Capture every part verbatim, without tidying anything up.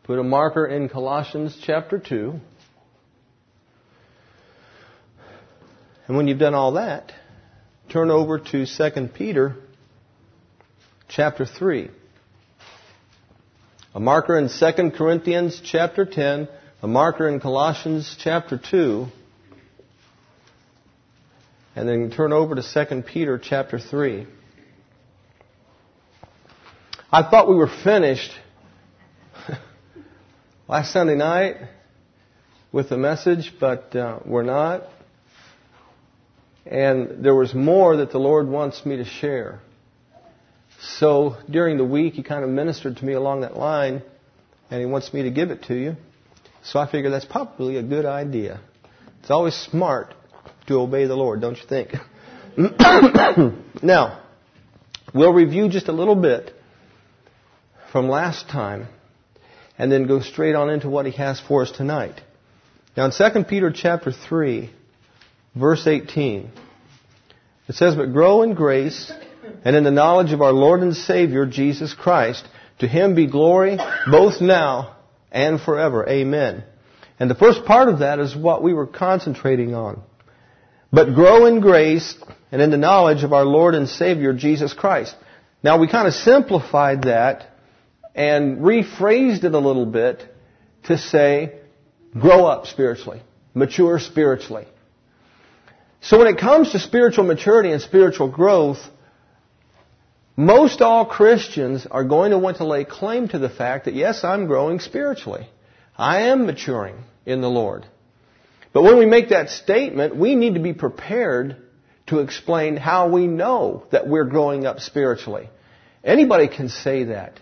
Put a marker in Colossians chapter two. And when you've done all that, turn over to Second Peter chapter three. A marker in Second Corinthians chapter ten. A marker in Colossians chapter two. And then turn over to Second Peter chapter three. I thought we were finished last Sunday night with the message, but uh, we're not. And there was more that the Lord wants me to share. So during the week, He kind of ministered to me along that line, and He wants me to give it to you. So I figure that's probably a good idea. It's always smart to obey the Lord, don't you think? Now, we'll review just a little bit from last time, and then go straight on into what He has for us tonight. Now in Second Peter chapter three, verse eighteen, it says, "But grow in grace and in the knowledge of our Lord and Savior, Jesus Christ. To Him be glory both now and forever. Amen." And the first part of that is what we were concentrating on. But grow in grace and in the knowledge of our Lord and Savior, Jesus Christ. Now we kind of simplified that and rephrased it a little bit to say, grow up spiritually, mature spiritually. So when it comes to spiritual maturity and spiritual growth, most all Christians are going to want to lay claim to the fact that, yes, I'm growing spiritually. I am maturing in the Lord. But when we make that statement, we need to be prepared to explain how we know that we're growing up spiritually. Anybody can say that.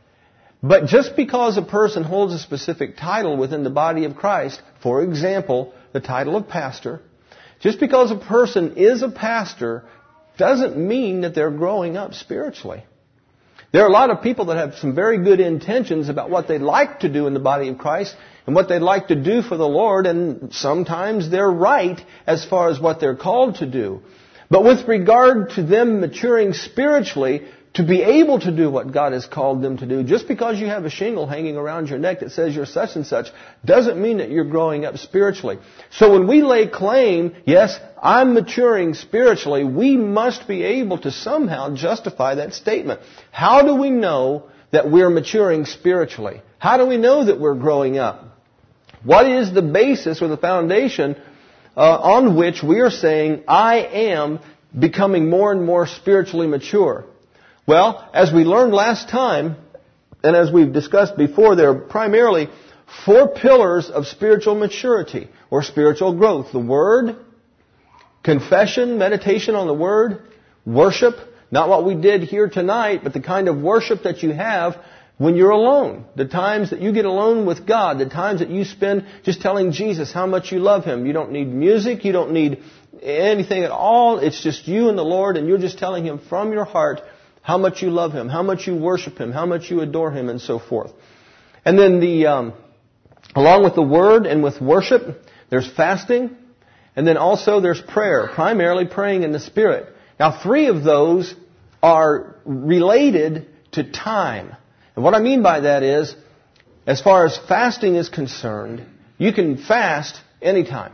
But just because a person holds a specific title within the body of Christ, for example, the title of pastor, just because a person is a pastor doesn't mean that they're growing up spiritually. There are a lot of people that have some very good intentions about what they'd like to do in the body of Christ and what they'd like to do for the Lord, and sometimes they're right as far as what they're called to do. But with regard to them maturing spiritually, to be able to do what God has called them to do, just because you have a shingle hanging around your neck that says you're such and such, doesn't mean that you're growing up spiritually. So when we lay claim, yes, I'm maturing spiritually, we must be able to somehow justify that statement. How do we know that we're maturing spiritually? How do we know that we're growing up? What is the basis or the foundation uh, on which we are saying, I am becoming more and more spiritually mature? Well, as we learned last time, and as we've discussed before, there are primarily four pillars of spiritual maturity or spiritual growth. The Word, confession, meditation on the Word, worship, not what we did here tonight, but the kind of worship that you have when you're alone. The times that you get alone with God, the times that you spend just telling Jesus how much you love Him. You don't need music, you don't need anything at all. It's just you and the Lord, and you're just telling Him from your heart how much you love Him, how much you worship Him, how much you adore Him, and so forth. And then the, um, along with the Word and with worship, there's fasting, and then also there's prayer, primarily praying in the Spirit. Now, three of those are related to time. And what I mean by that is, as far as fasting is concerned, you can fast anytime.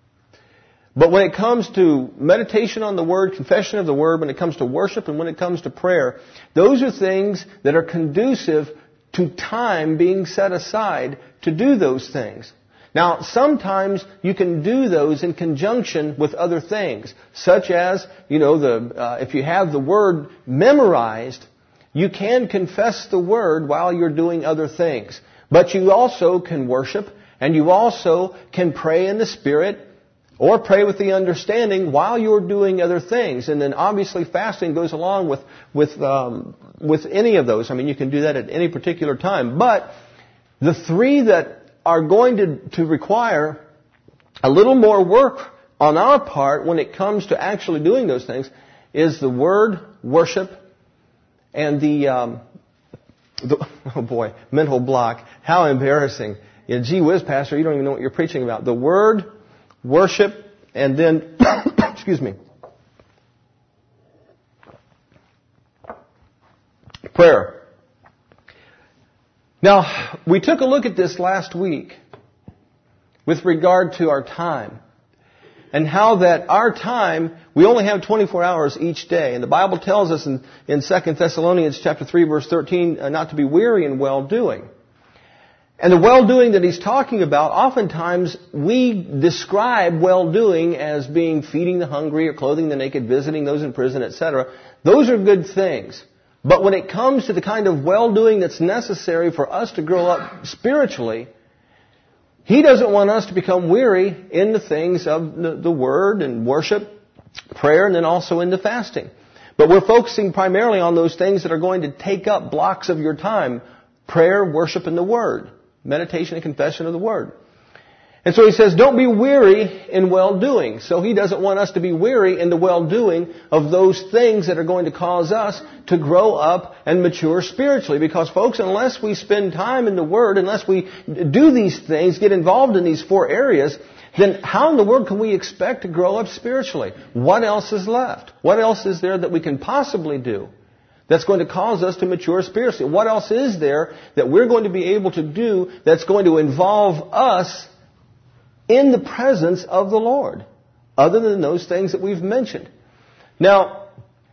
But when it comes to meditation on the Word, confession of the Word, when it comes to worship, and when it comes to prayer, those are things that are conducive to time being set aside to do those things. Now, sometimes you can do those in conjunction with other things, such as, you know, the uh, if you have the Word memorized, you can confess the Word while you're doing other things. But you also can worship, and you also can pray in the Spirit, or pray with the understanding while you're doing other things. And then obviously fasting goes along with with um, with any of those. I mean, you can do that at any particular time. But the three that are going to, to require a little more work on our part when it comes to actually doing those things is the Word, worship, and the, um, the oh boy, mental block. How embarrassing. You know, gee whiz, Pastor, you don't even know what you're preaching about. The Word, worship, and then, excuse me, prayer. Now, we took a look at this last week with regard to our time and how that our time, we only have twenty-four hours each day. And the Bible tells us in, in Second Thessalonians chapter three, verse thirteen, uh, not to be weary in well-doing. And the well-doing that he's talking about, oftentimes we describe well-doing as being feeding the hungry or clothing the naked, visiting those in prison, et cetera. Those are good things. But when it comes to the kind of well-doing that's necessary for us to grow up spiritually, he doesn't want us to become weary in the things of the, the Word and worship, prayer, and then also in the fasting. But we're focusing primarily on those things that are going to take up blocks of your time: prayer, worship, and the Word. Meditation and confession of the Word. And so he says, don't be weary in well-doing. So he doesn't want us to be weary in the well-doing of those things that are going to cause us to grow up and mature spiritually. Because folks, unless we spend time in the Word, unless we do these things, get involved in these four areas, then how in the world can we expect to grow up spiritually? What else is left? What else is there that we can possibly do that's going to cause us to mature spiritually? What else is there that we're going to be able to do that's going to involve us in the presence of the Lord, other than those things that we've mentioned? Now,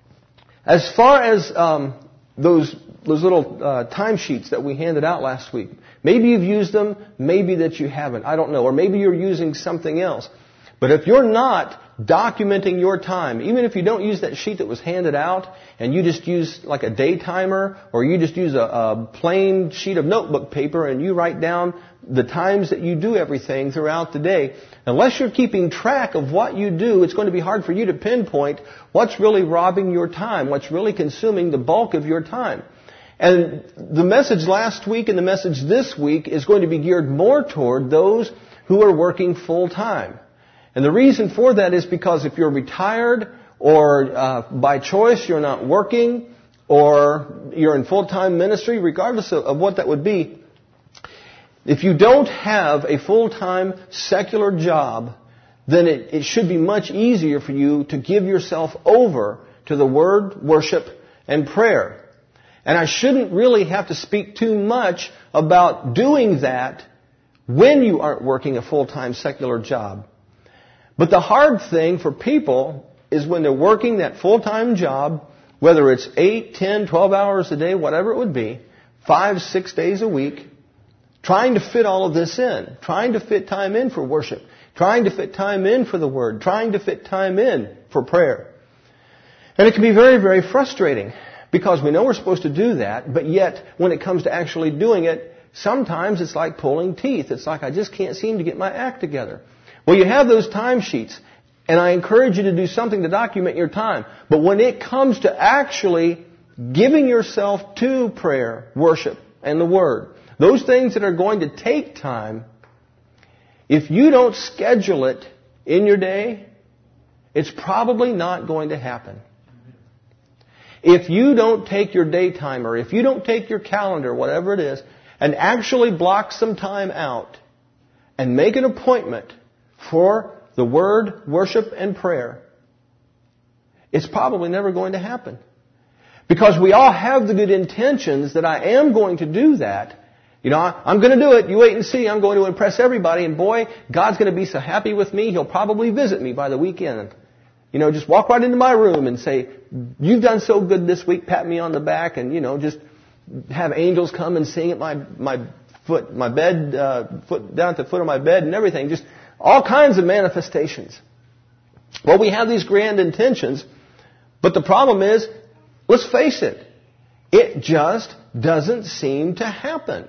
as far as um, those those little uh, timesheets that we handed out last week, maybe you've used them, maybe that you haven't, I don't know, or maybe you're using something else. But if you're not documenting your time, even if you don't use that sheet that was handed out, and you just use like a day timer, or you just use a, a plain sheet of notebook paper and you write down the times that you do everything throughout the day, unless you're keeping track of what you do, it's going to be hard for you to pinpoint what's really robbing your time, what's really consuming the bulk of your time. And the message last week and the message this week is going to be geared more toward those who are working full time. And the reason for that is because if you're retired, or uh, by choice you're not working, or you're in full-time ministry, regardless of, of what that would be, if you don't have a full-time secular job, then it, it should be much easier for you to give yourself over to the Word, worship, and prayer. And I shouldn't really have to speak too much about doing that when you aren't working a full-time secular job. But the hard thing for people is when they're working that full-time job, whether it's eight, ten, twelve hours a day, whatever it would be, five, six days a week, trying to fit all of this in, trying to fit time in for worship, trying to fit time in for the Word, trying to fit time in for prayer. And it can be very, very frustrating because we know we're supposed to do that, but yet when it comes to actually doing it, sometimes it's like pulling teeth. It's like I just can't seem to get my act together. Well, you have those timesheets, and I encourage you to do something to document your time. But when it comes to actually giving yourself to prayer, worship, and the Word, those things that are going to take time, if you don't schedule it in your day, it's probably not going to happen. If you don't take your day timer, if you don't take your calendar, whatever it is, and actually block some time out and make an appointment for the Word, worship, and prayer, it's probably never going to happen. Because we all have the good intentions that I am going to do that. You know, I'm going to do it. You wait and see. I'm going to impress everybody. And boy, God's going to be so happy with me, He'll probably visit me by the weekend. You know, just walk right into my room and say, you've done so good this week, pat me on the back, and, you know, just have angels come and sing at my, my foot, my bed, uh, foot, down at the foot of my bed and everything. Just all kinds of manifestations. Well, we have these grand intentions, but the problem is, let's face it, it just doesn't seem to happen.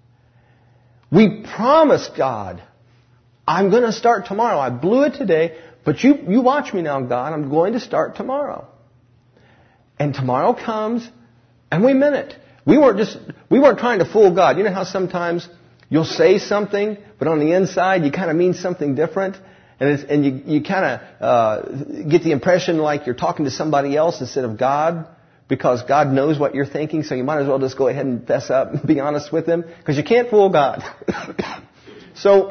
We promise God, I'm going to start tomorrow. I blew it today, but you, you watch me now, God. I'm going to start tomorrow. And tomorrow comes, and we meant it. We weren't just, we weren't trying to fool God. You know how sometimes you'll say something, but on the inside you kind of mean something different, and it's, and you you kind of uh, get the impression like you're talking to somebody else instead of God, because God knows what you're thinking, so you might as well just go ahead and fess up and be honest with Him, because you can't fool God. So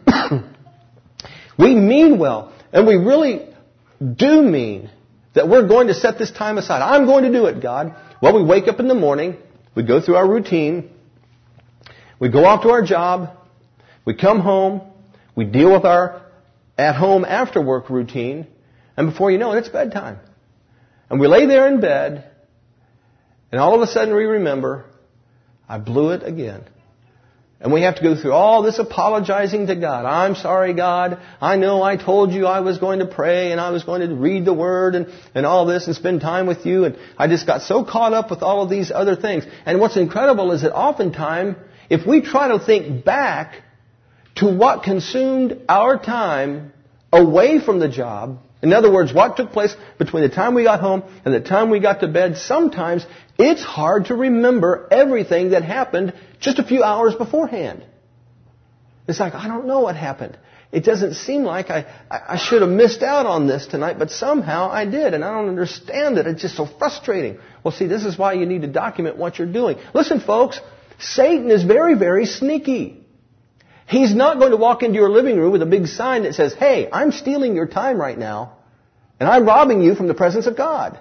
we mean well, and we really do mean that we're going to set this time aside. I'm going to do it, God. Well, we wake up in the morning, we go through our routine, We go off to our job. We come home. We deal with our at-home after-work routine. And before you know it, it's bedtime. And we lay there in bed. And all of a sudden we remember, I blew it again. And we have to go through all this apologizing to God. I'm sorry, God. I know I told you I was going to pray and I was going to read the Word and, and all this and spend time with you. And I just got so caught up with all of these other things. And what's incredible is that oftentimes, if we try to think back to what consumed our time away from the job, in other words, what took place between the time we got home and the time we got to bed, sometimes it's hard to remember everything that happened just a few hours beforehand. It's like, I don't know what happened. It doesn't seem like I, I should have missed out on this tonight, but somehow I did, and I don't understand it. It's just so frustrating. Well, see, this is why you need to document what you're doing. Listen, folks, Satan is very, very sneaky. He's not going to walk into your living room with a big sign that says, hey, I'm stealing your time right now, and I'm robbing you from the presence of God.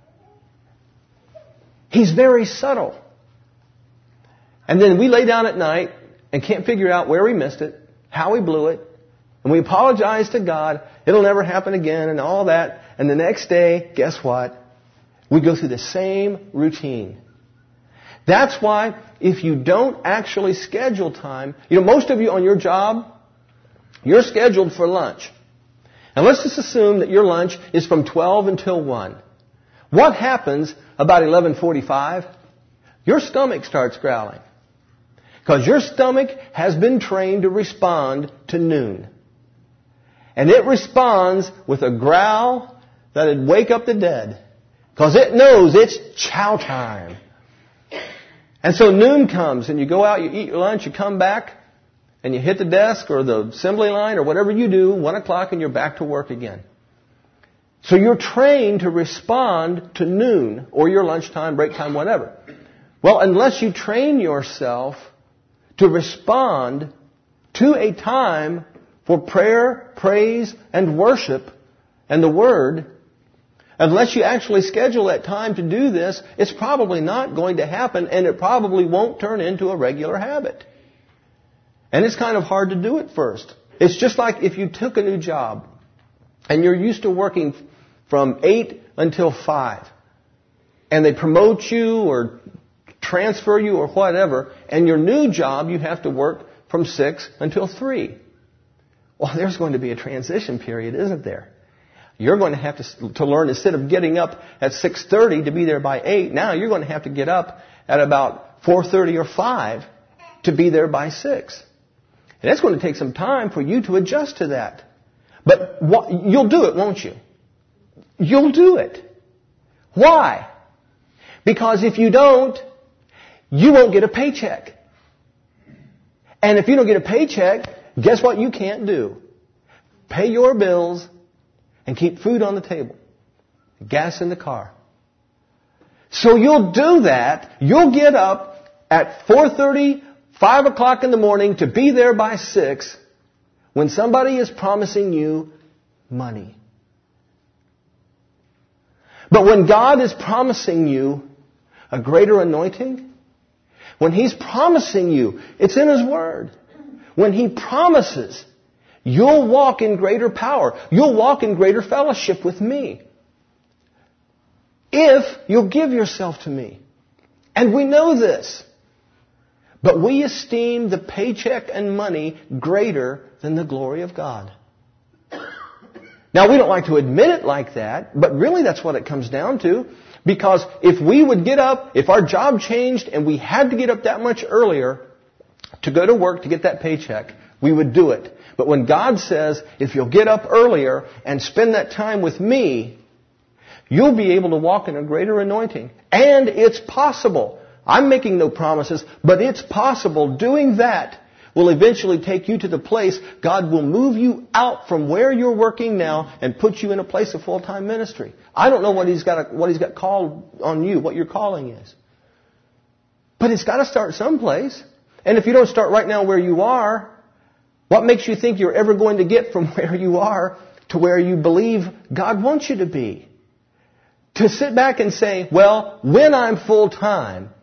He's very subtle. And then we lay down at night and can't figure out where we missed it, how we blew it, and we apologize to God. It'll never happen again and all that. And the next day, guess what? We go through the same routine. That's why if you don't actually schedule time, you know, most of you on your job, you're scheduled for lunch. And let's just assume that your lunch is from twelve until one. What happens about eleven forty-five? Your stomach starts growling. Because your stomach has been trained to respond to noon. And it responds with a growl that'd wake up the dead. Because it knows it's chow time. And so noon comes and you go out, you eat your lunch, you come back, and you hit the desk or the assembly line or whatever you do, one o'clock, and you're back to work again. So you're trained to respond to noon or your lunchtime, break time, whatever. Well, unless you train yourself to respond to a time for prayer, praise, and worship and the Word, unless you actually schedule that time to do this, it's probably not going to happen, and it probably won't turn into a regular habit. And it's kind of hard to do at first. It's just like if you took a new job and you're used to working from eight until five, and they promote you or transfer you or whatever, and your new job you have to work from six until three. Well, there's going to be a transition period, isn't there? You're going to have to, to learn, instead of getting up at six thirty to be there by eight, now you're going to have to get up at about four thirty or five to be there by six. And it's going to take some time for you to adjust to that. But what, you'll do it, won't you? You'll do it. Why? Because if you don't, you won't get a paycheck. And if you don't get a paycheck, guess what you can't do? Pay your bills and keep food on the table, gas in the car. So you'll do that. You'll get up at four thirty, five o'clock in the morning to be there by six when somebody is promising you money. But when God is promising you a greater anointing, when He's promising you, it's in His Word. When He promises, you'll walk in greater power. You'll walk in greater fellowship with me. If you'll give yourself to me. And we know this. But we esteem the paycheck and money greater than the glory of God. Now, we don't like to admit it like that, but really that's what it comes down to. Because if we would get up, if our job changed and we had to get up that much earlier to go to work to get that paycheck, we would do it. But when God says, if you'll get up earlier and spend that time with me, you'll be able to walk in a greater anointing. And it's possible. I'm making no promises, but it's possible. Doing that will eventually take you to the place God will move you out from where you're working now and put you in a place of full-time ministry. I don't know what He's got, what He's got called on you, what your calling is. But it's got to start someplace. And if you don't start right now where you are, what makes you think you're ever going to get from where you are to where you believe God wants you to be? To sit back and say, well, when I'm full-time,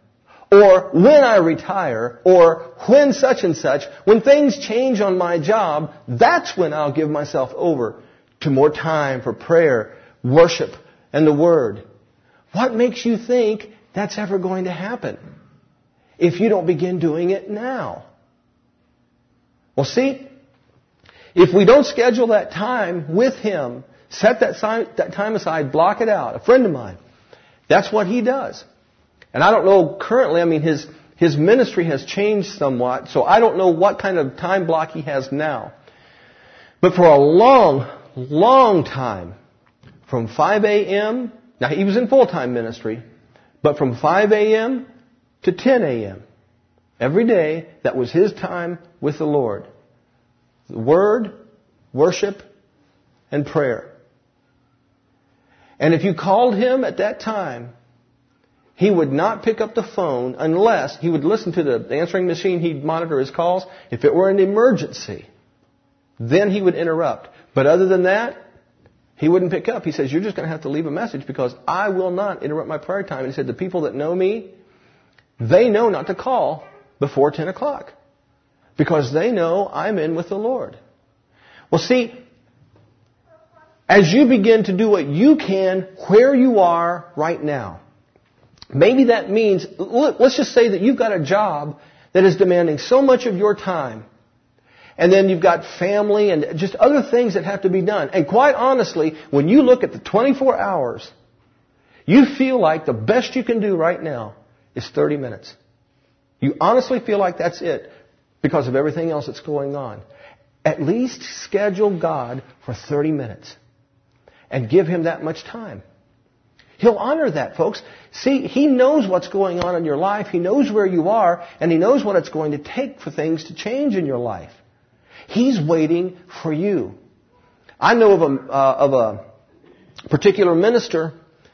or when I retire, or when such and such, when things change on my job, that's when I'll give myself over to more time for prayer, worship, and the Word. What makes you think that's ever going to happen if you don't begin doing it now? Well, see, if we don't schedule that time with Him, set that time aside, block it out. A friend of mine, that's what he does. And I don't know currently, I mean, his, his ministry has changed somewhat, so I don't know what kind of time block he has now. But for a long, long time, from five a.m., now he was in full-time ministry, but from five a.m. to ten a.m., every day, that was his time with the Lord. The Word, worship, and prayer. And if you called him at that time, he would not pick up the phone unless he would listen to the answering machine. He'd monitor his calls. If it were an emergency, then he would interrupt. But other than that, he wouldn't pick up. He says, you're just going to have to leave a message because I will not interrupt my prayer time. And he said, the people that know me, they know not to call before ten o'clock because they know I'm in with the Lord. Well, see, as you begin to do what you can where you are right now, maybe that means, look, let's just say that you've got a job that is demanding so much of your time. And then you've got family and just other things that have to be done. And quite honestly, when you look at the twenty-four hours, you feel like the best you can do right now is thirty minutes. You honestly feel like that's it because of everything else that's going on. At least schedule God for thirty minutes and give Him that much time. He'll honor that, folks. See, He knows what's going on in your life. He knows where you are, and He knows what it's going to take for things to change in your life. He's waiting for you. I know of a, uh, of a particular minister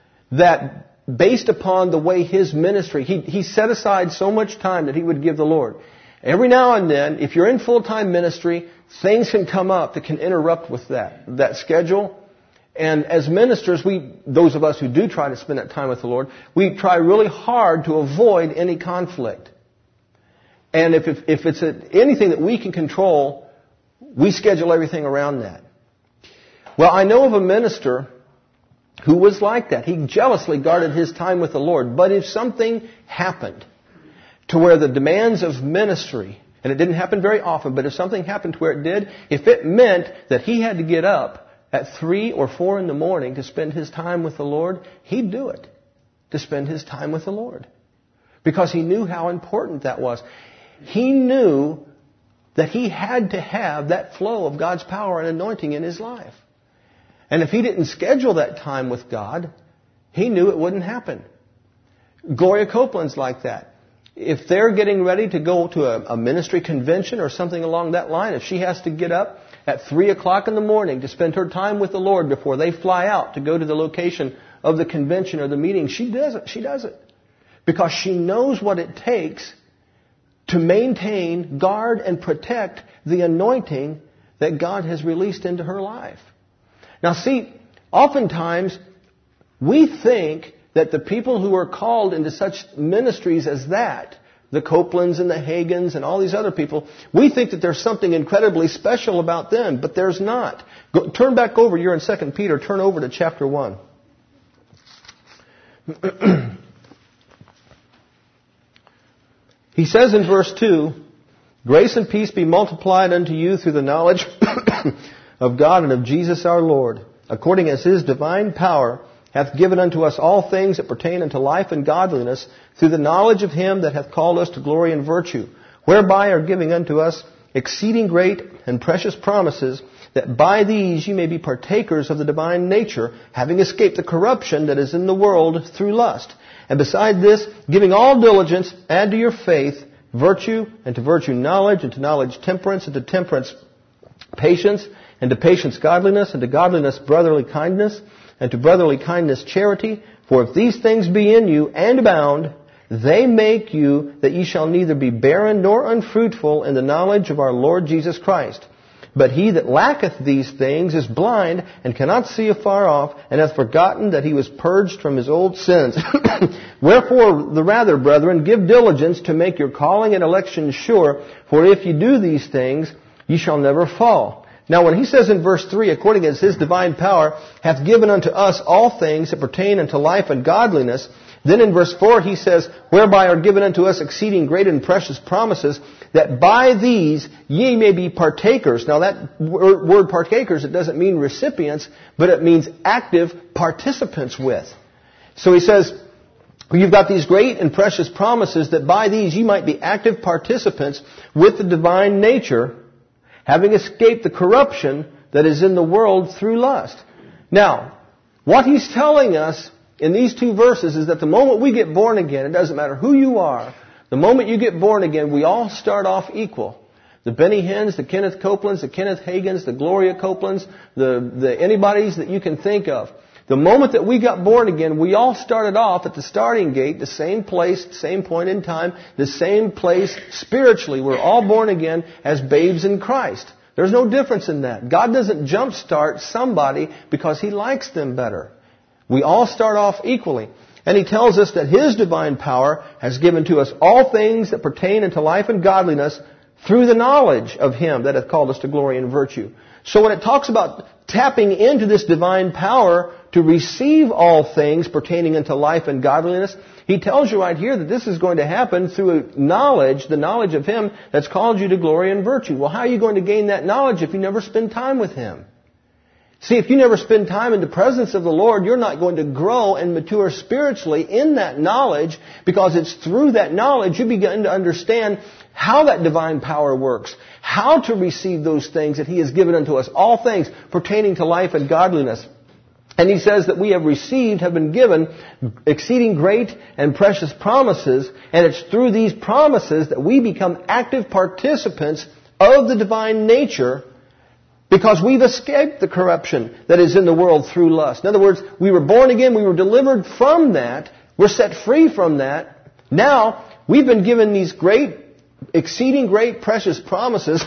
that, based upon the way his ministry, he, he set aside so much time that he would give the Lord. Every now and then, if you're in full-time ministry, things can come up that can interrupt with that, that schedule. And as ministers, we, those of us who do try to spend that time with the Lord, we try really hard to avoid any conflict. And if, if, if it's a, anything that we can control, we schedule everything around that. Well, I know of a minister who was like that. He jealously guarded his time with the Lord. But if something happened to where the demands of ministry, and it didn't happen very often, but if something happened to where it did, if it meant that he had to get up at three or four in the morning to spend his time with the Lord, he'd do it to spend his time with the Lord. Because he knew how important that was. He knew that he had to have that flow of God's power and anointing in his life. And if he didn't schedule that time with God, he knew it wouldn't happen. Gloria Copeland's like that. If they're getting ready to go to a, a ministry convention or something along that line, if she has to get up at three o'clock in the morning to spend her time with the Lord before they fly out to go to the location of the convention or the meeting, she does it. She does it. Because she knows what it takes to maintain, guard, and protect the anointing that God has released into her life. Now see, oftentimes we think that the people who are called into such ministries as that, the Copelands and the Hagins and all these other people, we think that there's something incredibly special about them, but there's not. Go, turn back over, you're in Second Peter, turn over to chapter one. He says in verse two, grace and peace be multiplied unto you through the knowledge of God and of Jesus our Lord, according as His divine power hath given unto us all things that pertain unto life and godliness, through the knowledge of Him that hath called us to glory and virtue, whereby are giving unto us exceeding great and precious promises, that by these ye may be partakers of the divine nature, having escaped the corruption that is in the world through lust. And beside this, giving all diligence, add to your faith virtue, and to virtue knowledge, and to knowledge temperance, and to temperance patience, and to patience godliness, and to godliness brotherly kindness, and to brotherly kindness charity. For if these things be in you and abound, they make you that ye shall neither be barren nor unfruitful in the knowledge of our Lord Jesus Christ. But he that lacketh these things is blind, and cannot see afar off, and hath forgotten that he was purged from his old sins. Wherefore, the rather, brethren, give diligence to make your calling and election sure, for if you do these things, ye shall never fall. Now when he says in verse three, according as his divine power hath given unto us all things that pertain unto life and godliness, then in verse four he says, whereby are given unto us exceeding great and precious promises, that by these ye may be partakers. Now that word partakers, it doesn't mean recipients, but it means active participants with. So he says, you've got these great and precious promises that by these ye might be active participants with the divine nature, having escaped the corruption that is in the world through lust. Now, what he's telling us in these two verses is that the moment we get born again, it doesn't matter who you are, the moment you get born again, we all start off equal. The Benny Hinns, the Kenneth Copelands, the Kenneth Hagins, the Gloria Copelands, the, the anybody's that you can think of. The moment that we got born again, we all started off at the starting gate, the same place, same point in time, the same place spiritually. We're all born again as babes in Christ. There's no difference in that. God doesn't jumpstart somebody because He likes them better. We all start off equally. And He tells us that His divine power has given to us all things that pertain unto life and godliness through the knowledge of Him that hath called us to glory and virtue. So when it talks about tapping into this divine power to receive all things pertaining unto life and godliness, He tells you right here that this is going to happen through knowledge, the knowledge of Him that's called you to glory and virtue. Well, how are you going to gain that knowledge if you never spend time with Him? See, if you never spend time in the presence of the Lord, you're not going to grow and mature spiritually in that knowledge, because it's through that knowledge you begin to understand how that divine power works, how to receive those things that He has given unto us, all things pertaining to life and godliness. And He says that we have received, have been given exceeding great and precious promises, and it's through these promises that we become active participants of the divine nature, because we've escaped the corruption that is in the world through lust. In other words, we were born again, we were delivered from that, we're set free from that. Now, we've been given these great, exceeding great, precious promises.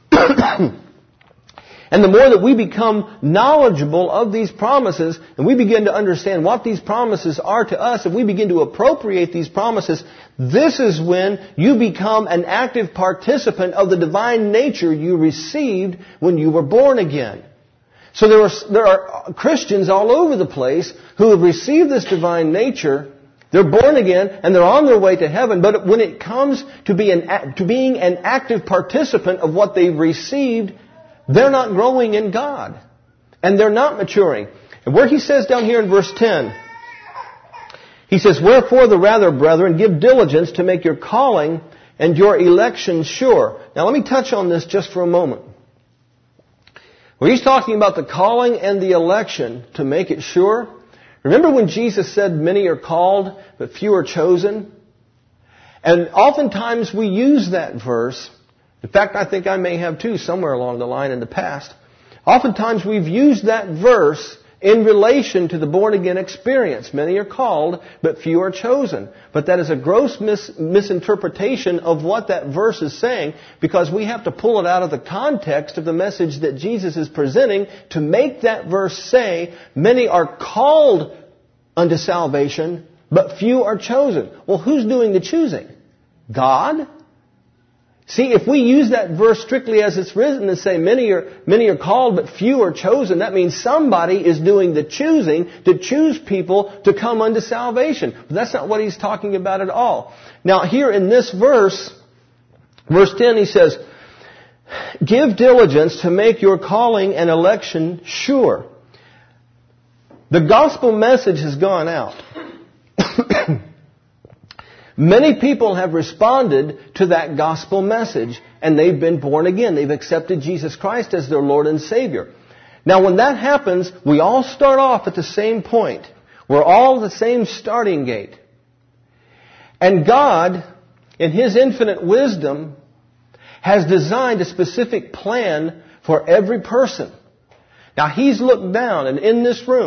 And the more that we become knowledgeable of these promises, and we begin to understand what these promises are to us, and we begin to appropriate these promises, this is when you become an active participant of the divine nature you received when you were born again. So there are, there are Christians all over the place who have received this divine nature. They're born again, and they're on their way to heaven. But when it comes to, be an, to being an active participant of what they've received, they're not growing in God. And they're not maturing. And where he says down here in verse ten, he says, wherefore the rather, brethren, give diligence to make your calling and your election sure. Now let me touch on this just for a moment. When he's talking about the calling and the election to make it sure, remember when Jesus said, many are called, but few are chosen? And oftentimes we use that verse. In fact, I think I may have too, somewhere along the line in the past. Oftentimes we've used that verse in relation to the born-again experience. Many are called, but few are chosen. But that is a gross mis- misinterpretation of what that verse is saying, because we have to pull it out of the context of the message that Jesus is presenting to make that verse say, many are called unto salvation, but few are chosen. Well, who's doing the choosing? God? See, if we use that verse strictly as it's written and say many are, many are called but few are chosen, that means somebody is doing the choosing to choose people to come unto salvation. But that's not what he's talking about at all. Now here in this verse, verse ten, he says, give diligence to make your calling and election sure. The gospel message has gone out. Many people have responded to that gospel message, and they've been born again. They've accepted Jesus Christ as their Lord and Savior. Now, when that happens, we all start off at the same point. We're all the same starting gate. And God, in His infinite wisdom, has designed a specific plan for every person. Now, He's looked down, and in this room,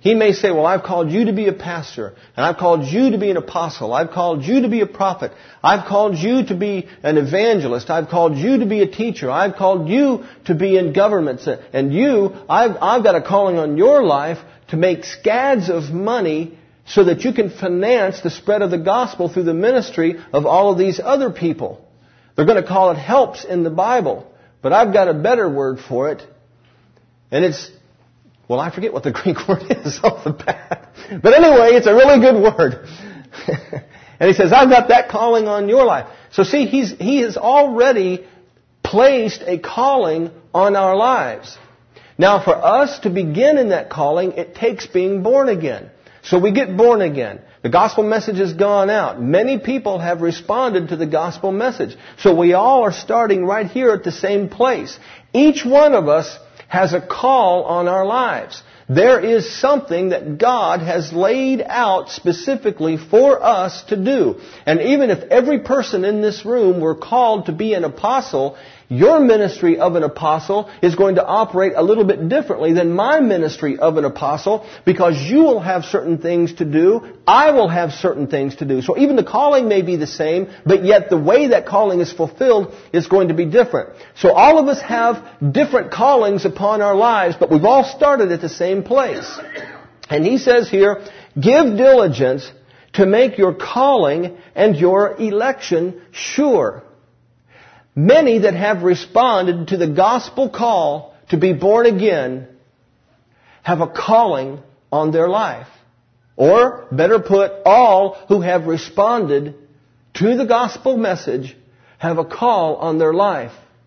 He may say, well, I've called you to be a pastor, and I've called you to be an apostle, I've called you to be a prophet, I've called you to be an evangelist, I've called you to be a teacher, I've called you to be in governments, and you, I've, I've got a calling on your life to make scads of money so that you can finance the spread of the gospel through the ministry of all of these other people. They're going to call it helps in the Bible, but I've got a better word for it, and it's Well, I forget what the Greek word is off the bat. But anyway, it's a really good word. And he says, I've got that calling on your life. So see, he's, he has already placed a calling on our lives. Now, for us to begin in that calling, it takes being born again. So we get born again. The gospel message has gone out. Many people have responded to the gospel message. So we all are starting right here at the same place. Each one of us has a call on our lives. There is something that God has laid out specifically for us to do. And even if every person in this room were called to be an apostle, your ministry of an apostle is going to operate a little bit differently than my ministry of an apostle, because you will have certain things to do, I will have certain things to do. So even the calling may be the same, but yet the way that calling is fulfilled is going to be different. So all of us have different callings upon our lives, but we've all started at the same place. And he says here, give diligence to make your calling and your election sure. Many that have responded to the gospel call to be born again have a calling on their life. Or, better put, all who have responded to the gospel message have a call on their life.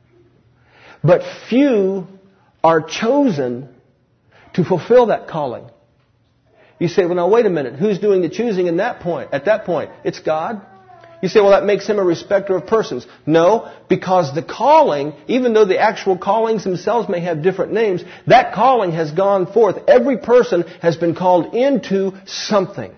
But few are chosen to fulfill that calling. You say, well, now wait a minute. Who's doing the choosing in that point? At that point, it's God. You say, well, that makes him a respecter of persons. No, because the calling, even though the actual callings themselves may have different names, that calling has gone forth. Every person has been called into something.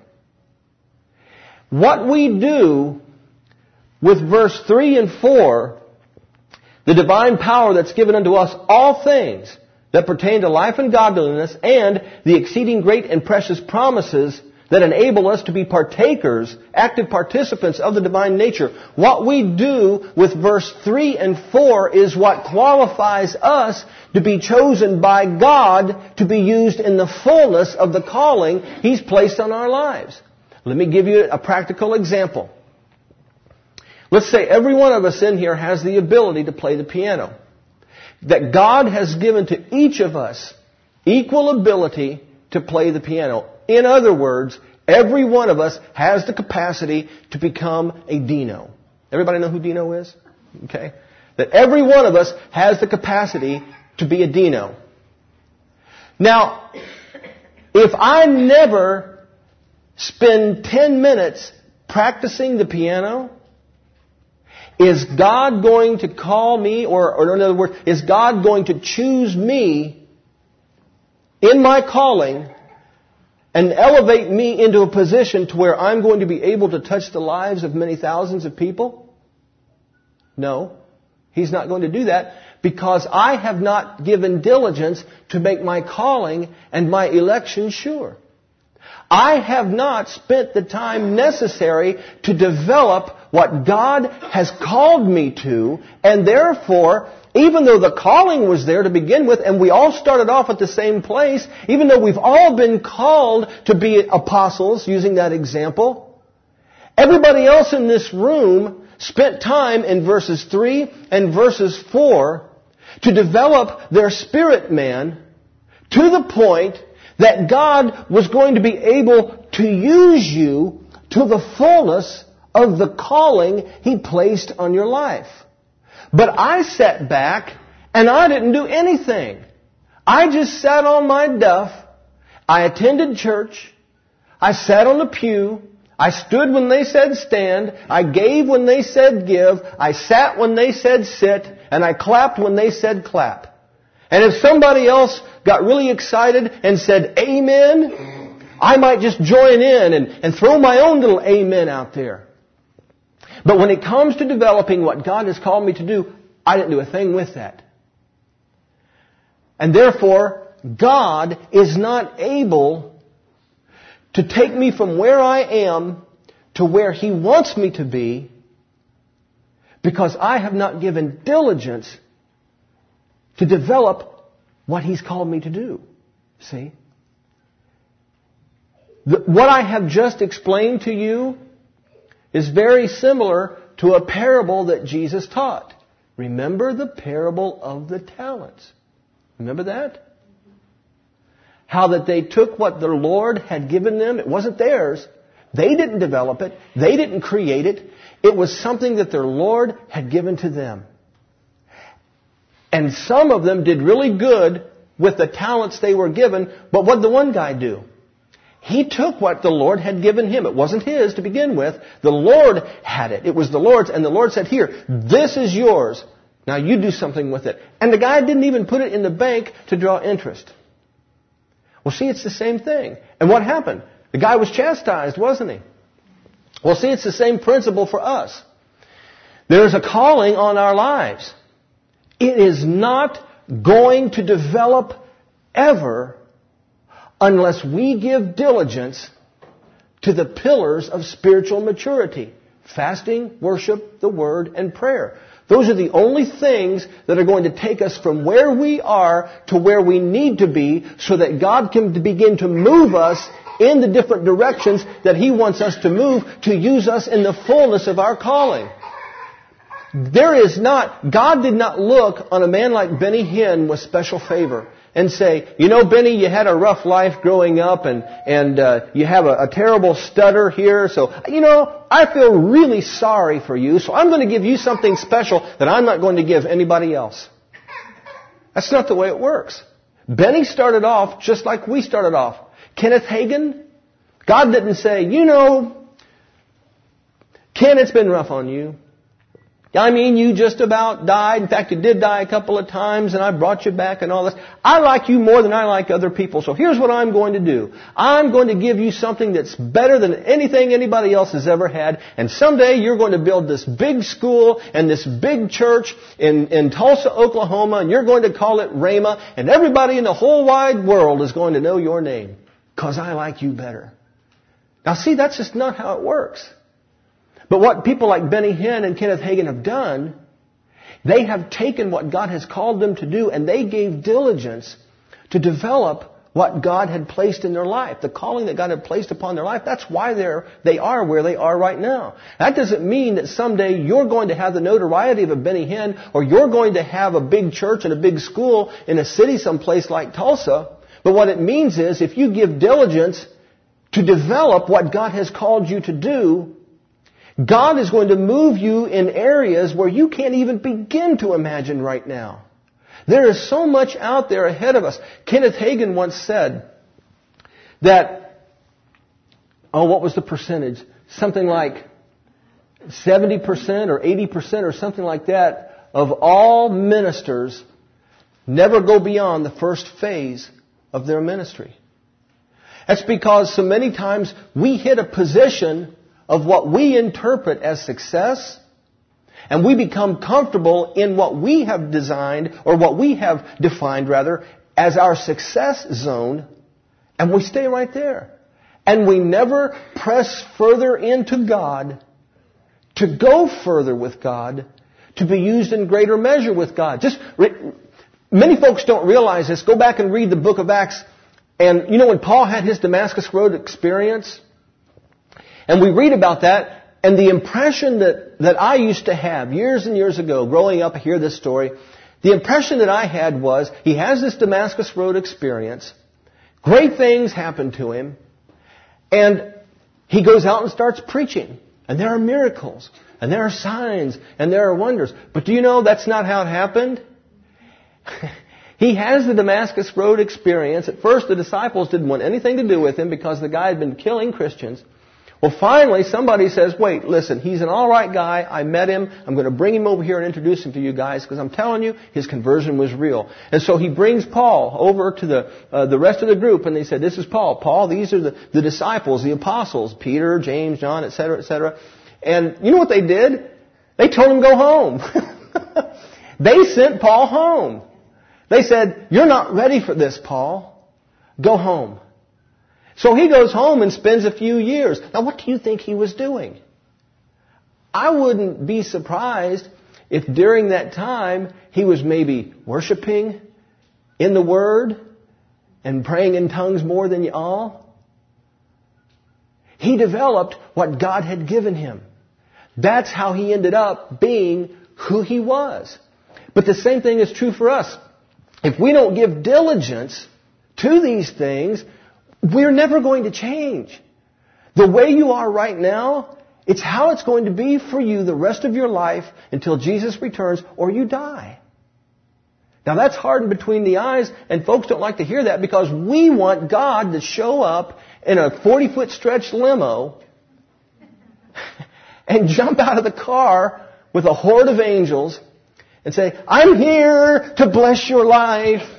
What we do with verse three and four, the divine power that's given unto us all things that pertain to life and godliness, and the exceeding great and precious promises that enable us to be partakers, active participants of the divine nature. What we do with verse three and four is what qualifies us to be chosen by God to be used in the fullness of the calling He's placed on our lives. Let me give you a practical example. Let's say every one of us in here has the ability to play the piano. That God has given to each of us equal ability to play the piano. In other words, every one of us has the capacity to become a Dino. Everybody know who Dino is? Okay. That every one of us has the capacity to be a Dino. Now, if I never spend ten minutes practicing the piano, is God going to call me, or, or in other words, is God going to choose me in my calling and elevate me into a position to where I'm going to be able to touch the lives of many thousands of people? No. He's not going to do that, because I have not given diligence to make my calling and my election sure. I have not spent the time necessary to develop what God has called me to, and therefore, even though the calling was there to begin with, and we all started off at the same place, even though we've all been called to be apostles, using that example, everybody else in this room spent time in verses three and verses four to develop their spirit man to the point that God was going to be able to use you to the fullness of the calling He placed on your life. But I sat back and I didn't do anything. I just sat on my duff. I attended church. I sat on the pew. I stood when they said stand. I gave when they said give. I sat when they said sit. And I clapped when they said clap. And if somebody else got really excited and said amen, I might just join in and, and throw my own little amen out there. But when it comes to developing what God has called me to do, I didn't do a thing with that. And therefore, God is not able to take me from where I am to where He wants me to be, because I have not given diligence to develop what He's called me to do. See? The, what I have just explained to you is very similar to a parable that Jesus taught. Remember the parable of the talents. Remember that? How that they took what their Lord had given them. It wasn't theirs. They didn't develop it. They didn't create it. It was something that their Lord had given to them. And some of them did really good with the talents they were given. But what did the one guy do? He took what the Lord had given him. It wasn't his to begin with. The Lord had it. It was the Lord's. And the Lord said, here, this is yours. Now you do something with it. And the guy didn't even put it in the bank to draw interest. Well, see, it's the same thing. And what happened? The guy was chastised, wasn't he? Well, see, it's the same principle for us. There's a calling on our lives. It is not going to develop ever unless we give diligence to the pillars of spiritual maturity. Fasting, worship, the Word, and prayer. Those are the only things that are going to take us from where we are to where we need to be so that God can begin to move us in the different directions that He wants us to move to use us in the fullness of our calling. There is not, God did not look on a man like Benny Hinn with special favor and say, you know, Benny, you had a rough life growing up and, and uh, you have a, a terrible stutter here. So, you know, I feel really sorry for you. So I'm going to give you something special that I'm not going to give anybody else. That's not the way it works. Benny started off just like we started off. Kenneth Hagin, God didn't say, you know, Ken, it's been rough on you. I mean, you just about died. In fact, you did die a couple of times, and I brought you back and all this. I like you more than I like other people, so here's what I'm going to do. I'm going to give you something that's better than anything anybody else has ever had, and someday you're going to build this big school and this big church in, in Tulsa, Oklahoma, and you're going to call it Rhema, and everybody in the whole wide world is going to know your name, because I like you better. Now, see, that's just not how it works. But what people like Benny Hinn and Kenneth Hagin have done, they have taken what God has called them to do and they gave diligence to develop what God had placed in their life, the calling that God had placed upon their life. That's why they're, they are where they are right now. That doesn't mean that someday you're going to have the notoriety of a Benny Hinn or you're going to have a big church and a big school in a city someplace like Tulsa. But what it means is if you give diligence to develop what God has called you to do, God is going to move you in areas where you can't even begin to imagine right now. There is so much out there ahead of us. Kenneth Hagin once said that, oh, what was the percentage? Something like seventy percent or eighty percent or something like that of all ministers never go beyond the first phase of their ministry. That's because so many times we hit a position of what we interpret as success, and we become comfortable in what we have designed, or what we have defined rather, as our success zone, and we stay right there. And we never press further into God, to go further with God, to be used in greater measure with God. Just re- many folks don't realize this. Go back and read the book of Acts, and you know when Paul had his Damascus Road experience, and we read about that, and the impression that, that I used to have years and years ago, growing up, I hear this story, the impression that I had was, he has this Damascus Road experience, great things happen to him, and he goes out and starts preaching, and there are miracles, and there are signs, and there are wonders. But do you know that's not how it happened? He has the Damascus Road experience. At first, the disciples didn't want anything to do with him because the guy had been killing Christians. Well, finally, somebody says, wait, listen, he's an all right guy. I met him. I'm going to bring him over here and introduce him to you guys because I'm telling you, his conversion was real. And so he brings Paul over to the uh, the rest of the group, and they said, this is Paul. Paul, these are the, the disciples, the apostles, Peter, James, John, et cetera, et cetera. And you know what they did? They told him go home. They sent Paul home. They said, you're not ready for this, Paul. Go home. So he goes home and spends a few years. Now what do you think he was doing? I wouldn't be surprised if during that time he was maybe worshiping in the Word and praying in tongues more than y'all. He developed what God had given him. That's how he ended up being who he was. But the same thing is true for us. If we don't give diligence to these things, we're never going to change. The way you are right now, it's how it's going to be for you the rest of your life until Jesus returns or you die. Now that's hard in between the eyes, and folks don't like to hear that because we want God to show up in a forty-foot stretch limo and jump out of the car with a horde of angels and say, I'm here to bless your life.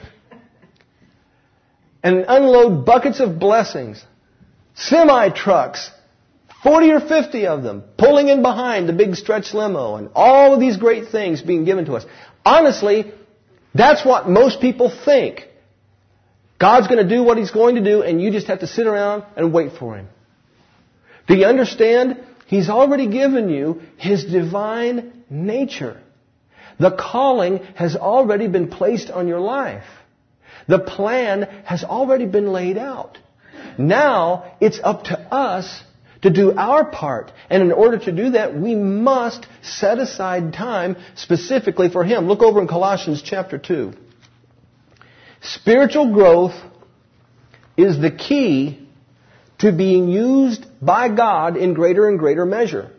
And unload buckets of blessings. Semi-trucks, forty or fifty of them, pulling in behind the big stretch limo, and all of these great things being given to us. Honestly, that's what most people think. God's going to do what He's going to do, and you just have to sit around and wait for Him. Do you understand? He's already given you His divine nature. The calling has already been placed on your life. The plan has already been laid out. Now, it's up to us to do our part. And in order to do that, we must set aside time specifically for Him. Look over in Colossians chapter two. Spiritual growth is the key to being used by God in greater and greater measure.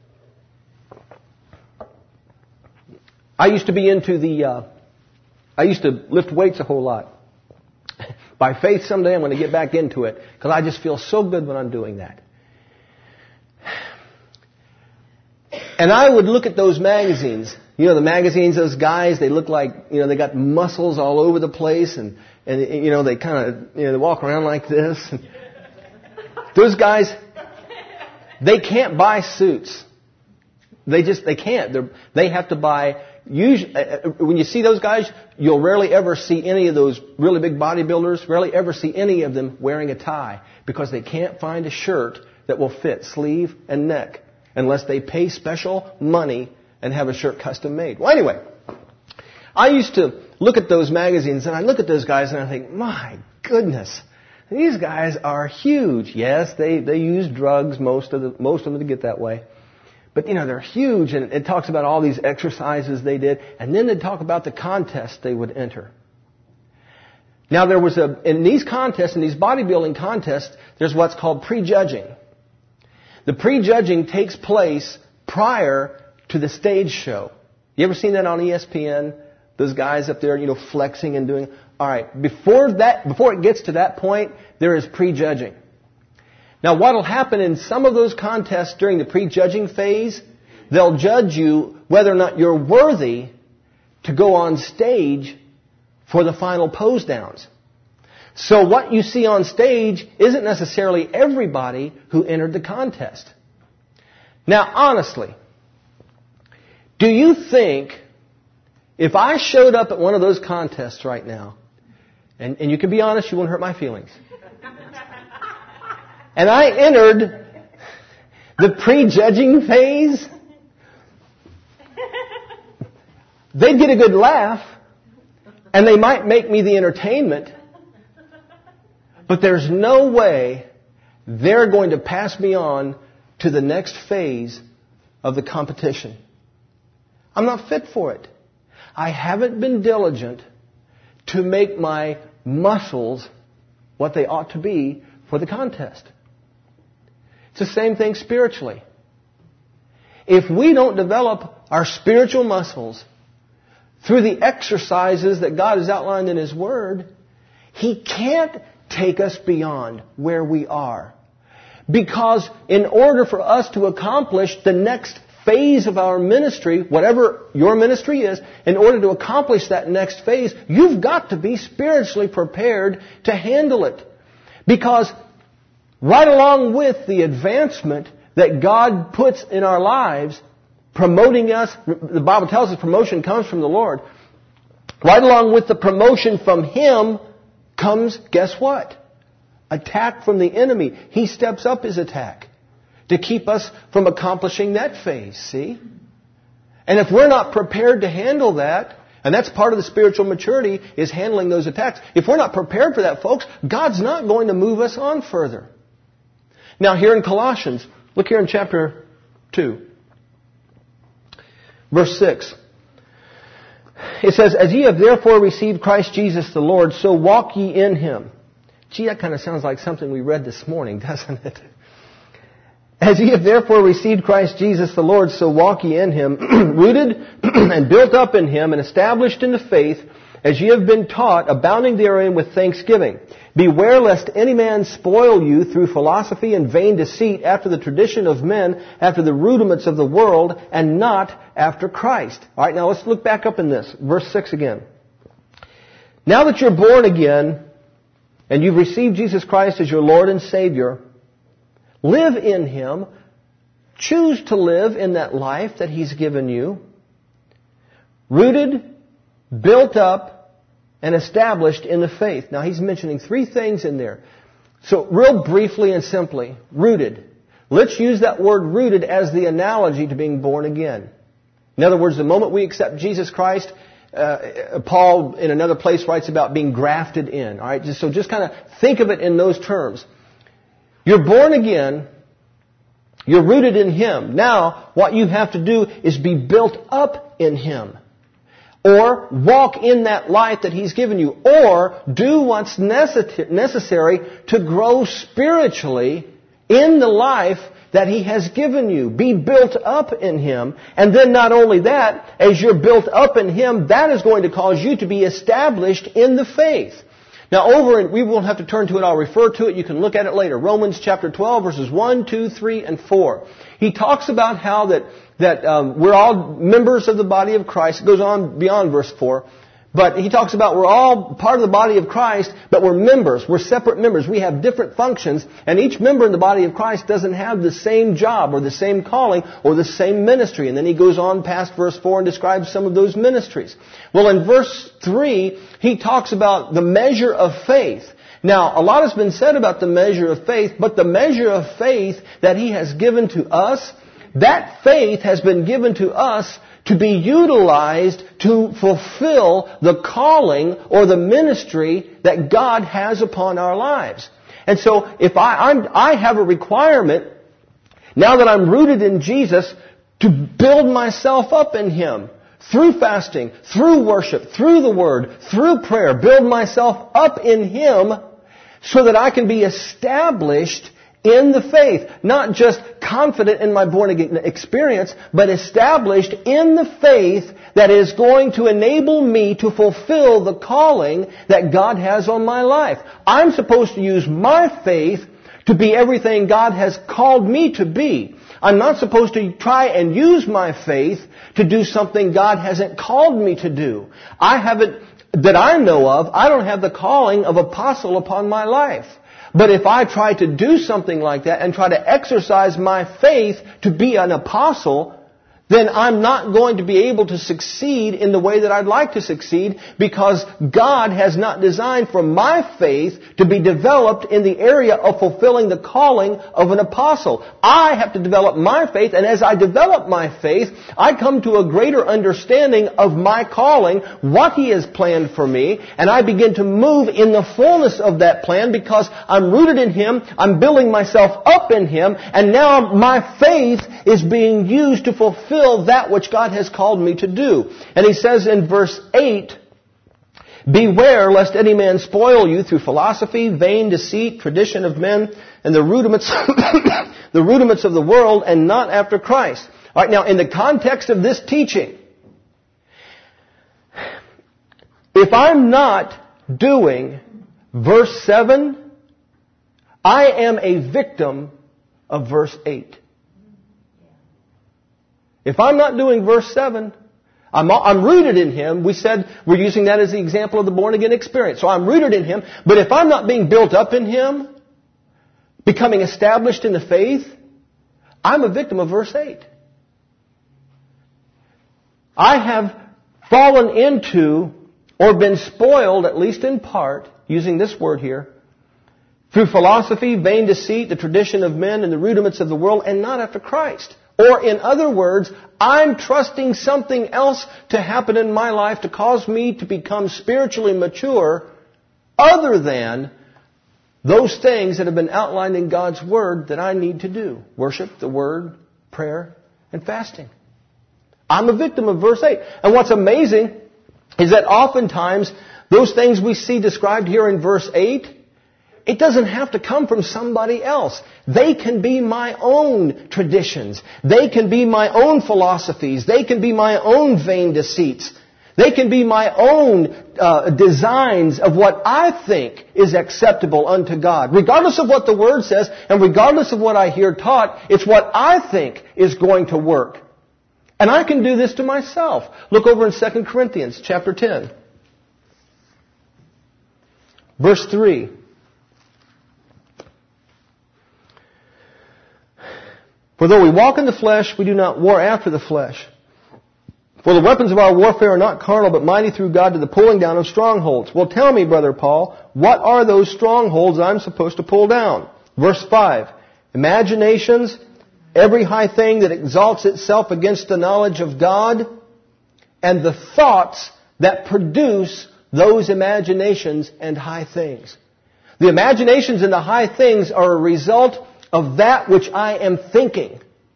I used to be into the, uh, I used to lift weights a whole lot. By faith, someday I'm going to get back into it because I just feel so good when I'm doing that. And I would look at those magazines. You know, the magazines, those guys, they look like, you know, they got muscles all over the place and, and you know, they kind of, you know, they walk around like this. And those guys, they can't buy suits. They just, they can't. They're, they have to buy, usually, when you see those guys, you'll rarely ever see any of those really big bodybuilders, rarely ever see any of them wearing a tie because they can't find a shirt that will fit sleeve and neck unless they pay special money and have a shirt custom made. Well, anyway, I used to look at those magazines and I look at those guys and I think, my goodness, these guys are huge. Yes, they, they use drugs, most of the, most of them to get that way. But, you know, they're huge, and it talks about all these exercises they did, and then they talk about the contests they would enter. Now, there was a, in these contests, in these bodybuilding contests, there's what's called prejudging. The prejudging takes place prior to the stage show. You ever seen that on E S P N? Those guys up there, you know, flexing and doing, all right, before that, before it gets to that point, there is prejudging. Now, what will happen in some of those contests during the prejudging phase, they'll judge you whether or not you're worthy to go on stage for the final pose downs. So what you see on stage isn't necessarily everybody who entered the contest. Now, honestly, do you think if I showed up at one of those contests right now, and, and you can be honest, you won't hurt my feelings, and I entered the prejudging phase, they'd get a good laugh, and they might make me the entertainment, but there's no way they're going to pass me on to the next phase of the competition. I'm not fit for it. I haven't been diligent to make my muscles what they ought to be for the contest. It's the same thing spiritually. If we don't develop our spiritual muscles through the exercises that God has outlined in His Word, He can't take us beyond where we are. Because in order for us to accomplish the next phase of our ministry, whatever your ministry is, in order to accomplish that next phase, you've got to be spiritually prepared to handle it. Because right along with the advancement that God puts in our lives, promoting us, the Bible tells us promotion comes from the Lord. Right along with the promotion from Him comes, guess what? attack from the enemy, He steps up His attack to keep us from accomplishing that phase, see? And if we're not prepared to handle that, and that's part of the spiritual maturity, is handling those attacks. If we're not prepared for that, folks, God's not going to move us on further. Now here in Colossians, look here in chapter two, verse six. It says, as ye have therefore received Christ Jesus the Lord, so walk ye in Him. Gee, that kind of sounds like something we read this morning, doesn't it? As ye have therefore received Christ Jesus the Lord, so walk ye in Him, rooted and built up in Him, and established in the faith, as ye have been taught, abounding therein with thanksgiving. Beware lest any man spoil you through philosophy and vain deceit, after the tradition of men, after the rudiments of the world, and not after Christ. All right, now let's look back up in this. Verse six again. Now that you're born again, and you've received Jesus Christ as your Lord and Savior, live in Him. Choose to live in that life that He's given you. Rooted, built up, and established in the faith. Now He's mentioning three things in there. So real briefly and simply, rooted. Let's use that word rooted as the analogy to being born again. In other words, the moment we accept Jesus Christ, uh, Paul in another place writes about being grafted in. All right, so just kind of think of it in those terms. You're born again. You're rooted in Him. Now, what you have to do is be built up in Him. Or walk in that life that He's given you. Or do what's necessary to grow spiritually in the life that He has given you. Be built up in Him. And then not only that, as you're built up in Him, that is going to cause you to be established in the faith. Now over, in, we won't have to turn to it, I'll refer to it, you can look at it later. Romans chapter twelve, verses one, two, three, and four. He talks about how that, that um, we're all members of the body of Christ. It goes on beyond verse four. But he talks about we're all part of the body of Christ, but we're members. We're separate members. We have different functions, and each member in the body of Christ doesn't have the same job or the same calling or the same ministry. And then he goes on past verse four and describes some of those ministries. Well, in verse three, he talks about the measure of faith. Now, a lot has been said about the measure of faith, but the measure of faith that he has given to us, that faith has been given to us to be utilized to fulfill the calling or the ministry that God has upon our lives. And so if I, I'm, I have a requirement, now that I'm rooted in Jesus, to build myself up in Him. Through fasting, through worship, through the Word, through prayer, build myself up in Him so that I can be established in the faith. Not just confident in my born again experience, but established in the faith that is going to enable me to fulfill the calling that God has on my life. I'm supposed to use my faith to be everything God has called me to be. I'm not supposed to try and use my faith to do something God hasn't called me to do. I haven't, that I know of, I don't have the calling of apostle upon my life. But if I try to do something like that and try to exercise my faith to be an apostle, then I'm not going to be able to succeed in the way that I'd like to succeed, because God has not designed for my faith to be developed in the area of fulfilling the calling of an apostle. I have to develop my faith, and as I develop my faith, I come to a greater understanding of my calling, what He has planned for me, and I begin to move in the fullness of that plan because I'm rooted in Him, I'm building myself up in Him, and now my faith is being used to fulfill that which God has called me to do. And he says in verse eight, beware lest any man spoil you through philosophy, vain deceit, tradition of men, and the rudiments, the rudiments of the world, and not after Christ. All right, now in the context of this teaching, if I'm not doing verse seven, I am a victim of verse eight. If I'm not doing verse seven, I'm, I'm rooted in Him. We said we're using that as the example of the born-again experience. So I'm rooted in Him. But if I'm not being built up in Him, becoming established in the faith, I'm a victim of verse eight. I have fallen into or been spoiled, at least in part, using this word here, through philosophy, vain deceit, the tradition of men, and the rudiments of the world, and not after Christ. Or in other words, I'm trusting something else to happen in my life to cause me to become spiritually mature other than those things that have been outlined in God's Word that I need to do. Worship, the Word, prayer, and fasting. I'm a victim of verse eight. And what's amazing is that oftentimes those things we see described here in verse eight, it doesn't have to come from somebody else. They can be my own traditions. They can be my own philosophies. They can be my own vain deceits. They can be my own uh, designs of what I think is acceptable unto God. Regardless of what the Word says, and regardless of what I hear taught, it's what I think is going to work. And I can do this to myself. Look over in Second Corinthians chapter ten. Verse three. For though we walk in the flesh, we do not war after the flesh. For the weapons of our warfare are not carnal, but mighty through God to the pulling down of strongholds. Well, tell me, Brother Paul, what are those strongholds I'm supposed to pull down? Verse five. Imaginations, every high thing that exalts itself against the knowledge of God, and the thoughts that produce those imaginations and high things. The imaginations and the high things are a result of that which I am thinking.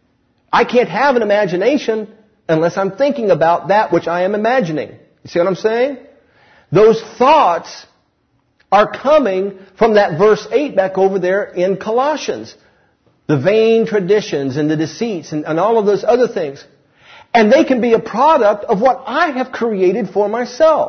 I can't have an imagination unless I'm thinking about that which I am imagining. You see what I'm saying? Those thoughts are coming from that verse eight back over there in Colossians. The vain traditions and the deceits and, and all of those other things. And they can be a product of what I have created for myself.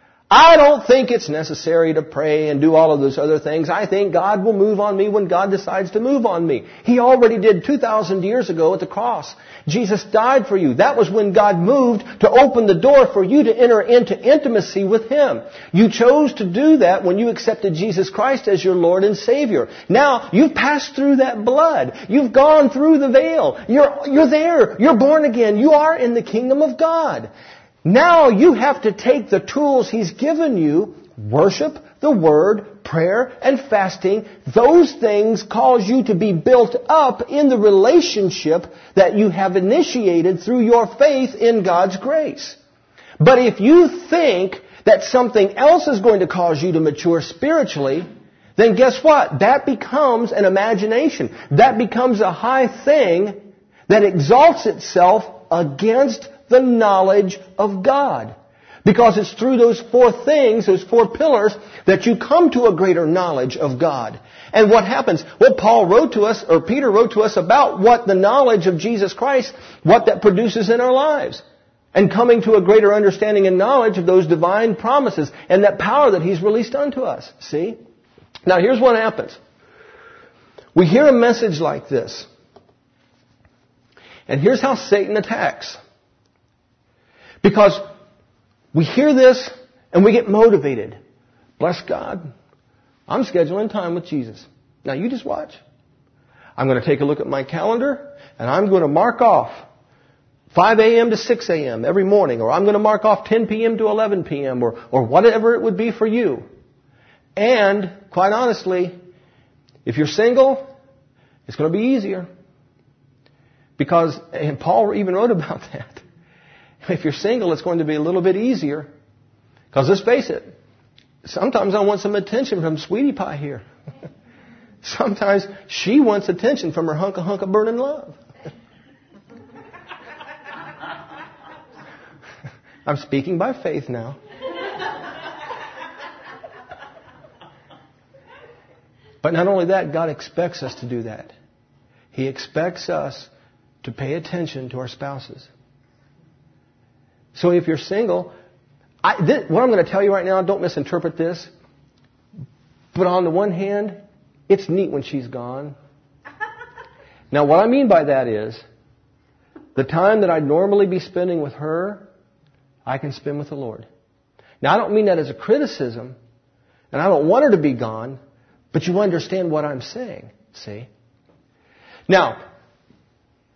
I don't think it's necessary to pray and do all of those other things. I think God will move on me when God decides to move on me. He already did two thousand years ago at the cross. Jesus died for you. That was when God moved to open the door for you to enter into intimacy with Him. You chose to do that when you accepted Jesus Christ as your Lord and Savior. Now, you've passed through that blood. You've gone through the veil. You're, you're there. You're born again. You are in the kingdom of God. Now you have to take the tools He's given you, worship, the Word, prayer, and fasting. Those things cause you to be built up in the relationship that you have initiated through your faith in God's grace. But if you think that something else is going to cause you to mature spiritually, then guess what? That becomes an imagination. That becomes a high thing that exalts itself against the knowledge of God. Because it's through those four things, those four pillars, that you come to a greater knowledge of God. And what happens? Well, Paul wrote to us, or Peter wrote to us about what the knowledge of Jesus Christ, what that produces in our lives. And coming to a greater understanding and knowledge of those divine promises and that power that He's released unto us. See? Now here's what happens. We hear a message like this. And here's how Satan attacks. Because we hear this and we get motivated. Bless God. I'm scheduling time with Jesus. Now you just watch. I'm going to take a look at my calendar and I'm going to mark off five a.m. to six a.m. every morning. Or I'm going to mark off ten p.m. to eleven p.m. or, or whatever it would be for you. And quite honestly, if you're single, it's going to be easier. Because, and Paul even wrote about that. If you're single, it's going to be a little bit easier. Because let's face it, sometimes I want some attention from Sweetie Pie here. Sometimes she wants attention from her hunk of hunk of burning love. I'm speaking by faith now. But not only that, God expects us to do that. He expects us to pay attention to our spouses. So if you're single, I, this, what I'm going to tell you right now, don't misinterpret this. But on the one hand, it's neat when she's gone. Now what I mean by that is, the time that I'd normally be spending with her, I can spend with the Lord. Now I don't mean that as a criticism, and I don't want her to be gone, but you understand what I'm saying, see? Now,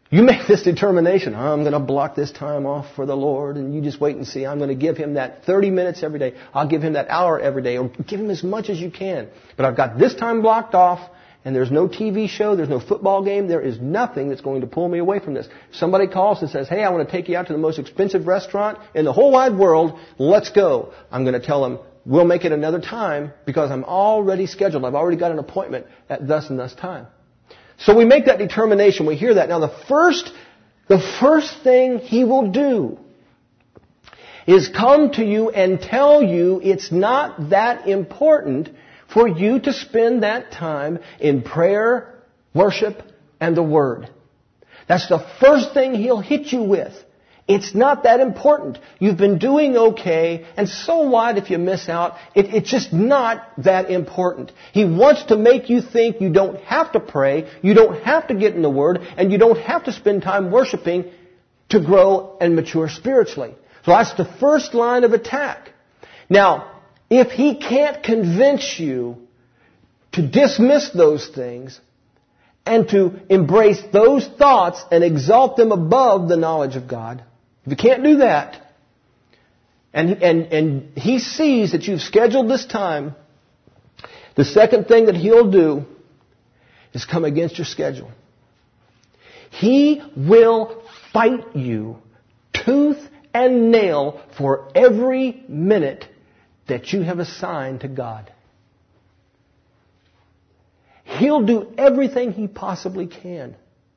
You make this determination, I'm going to block this time off for the Lord, and you just wait and see. I'm going to give Him that thirty minutes every day. I'll give Him that hour every day, or give Him as much as you can. But I've got this time blocked off, and there's no T V show, there's no football game, there is nothing that's going to pull me away from this. If somebody calls and says, hey, I want to take you out to the most expensive restaurant in the whole wide world, let's go. I'm going to tell them, we'll make it another time because I'm already scheduled. I've already got an appointment at thus and thus time. So we make that determination. We hear that. Now the first, the first thing He will do is come to you and tell you it's not that important for you to spend that time in prayer, worship, and the Word. That's the first thing He'll hit you with. It's not that important. You've been doing okay, and so what if you miss out? It, it's just not that important. He wants to make you think you don't have to pray, you don't have to get in the Word, and you don't have to spend time worshiping to grow and mature spiritually. So that's the first line of attack. Now, if he can't convince you to dismiss those things and to embrace those thoughts and exalt them above the knowledge of God, if you can't do that, and, and, and he sees that you've scheduled this time, the second thing that he'll do is come against your schedule. He will fight you tooth and nail for every minute that you have assigned to God. He'll do everything he possibly can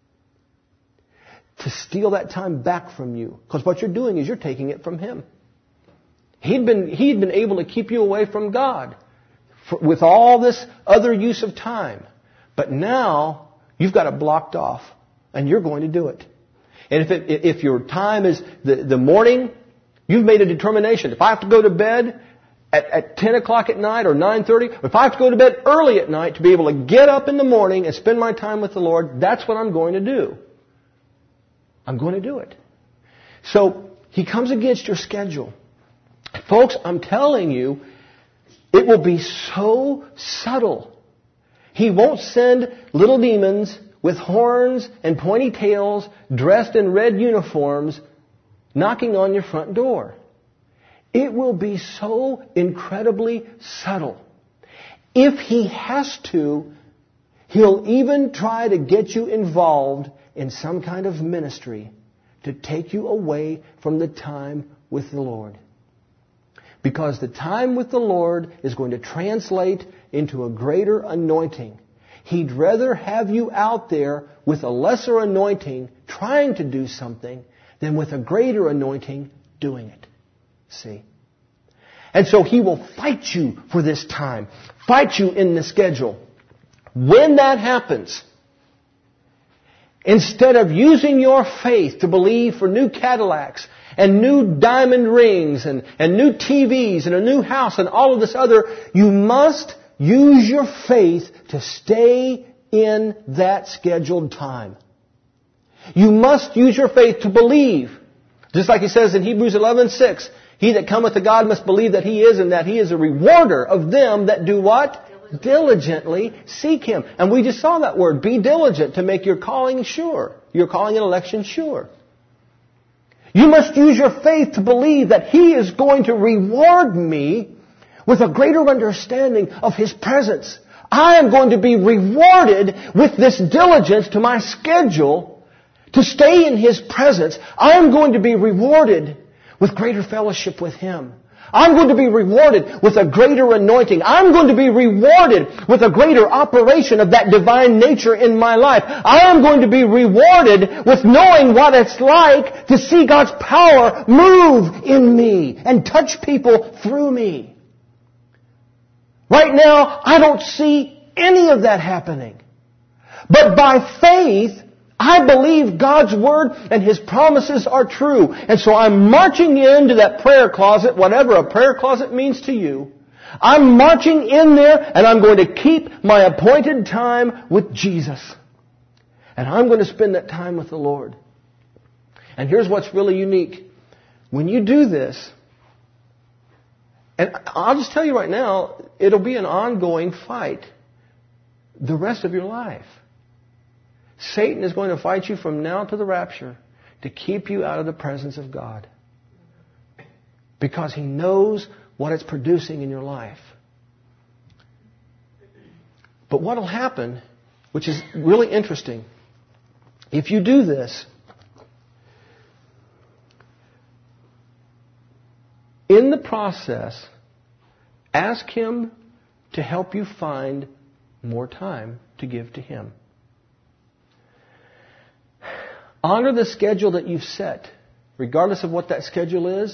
to steal that time back from you. Because what you're doing is you're taking it from him. He'd been, he'd been able to keep you away from God for, with all this other use of time. But now you've got it blocked off and you're going to do it. And if it, if your time is the, the morning, you've made a determination. If I have to go to bed at, at ten o'clock at night or nine thirty, if I have to go to bed early at night to be able to get up in the morning and spend my time with the Lord, that's what I'm going to do. I'm going to do it. So he comes against your schedule. Folks, I'm telling you, it will be so subtle. He won't send little demons with horns and pointy tails, dressed in red uniforms, knocking on your front door. It will be so incredibly subtle. If he has to, he'll even try to get you involved in some kind of ministry to take you away from the time with the Lord. Because the time with the Lord is going to translate into a greater anointing. He'd rather have you out there with a lesser anointing trying to do something than with a greater anointing doing it. See? And so he will fight you for this time. Fight you in the schedule. When that happens, instead of using your faith to believe for new Cadillacs and new diamond rings and, and new T Vs and a new house and all of this other, you must use your faith to stay in that scheduled time. You must use your faith to believe. Just like he says in Hebrews eleven six, he that cometh to God must believe that he is, and that he is a rewarder of them that do what? Diligently, Diligently seek him. And we just saw that word, be diligent, to make your calling sure. Your calling and election sure. You must use your faith to believe that he is going to reward me with a greater understanding of his presence. I am going to be rewarded with this diligence to my schedule to stay in his presence. I am going to be rewarded with greater fellowship with him. I'm going to be rewarded with a greater anointing. I'm going to be rewarded with a greater operation of that divine nature in my life. I am going to be rewarded with knowing what it's like to see God's power move in me and touch people through me. Right now, I don't see any of that happening. But by faith, I believe God's Word and His promises are true. And so I'm marching into that prayer closet, whatever a prayer closet means to you. I'm marching in there and I'm going to keep my appointed time with Jesus. And I'm going to spend that time with the Lord. And here's what's really unique. When you do this, and I'll just tell you right now, it'll be an ongoing fight the rest of your life. Satan is going to fight you from now to the rapture to keep you out of the presence of God. Because he knows what it's producing in your life. But what will happen, which is really interesting, if you do this, in the process, ask him to help you find more time to give to him. Honor the schedule that you've set, regardless of what that schedule is,